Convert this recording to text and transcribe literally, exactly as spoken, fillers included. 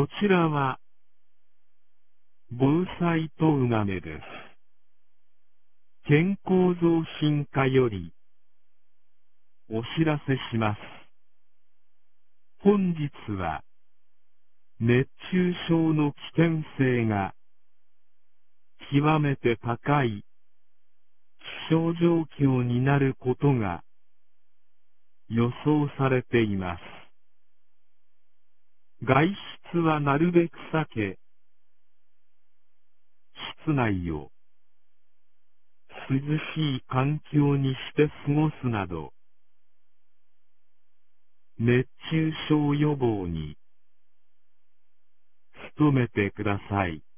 こちらは、防災とうがめです。健康増進課より、お知らせします。本日は、熱中症の危険性が、極めて高い、気象状況になることが、予想されています。外出はなるべく避け、室内を涼しい環境にして過ごすなど、熱中症予防に努めてください。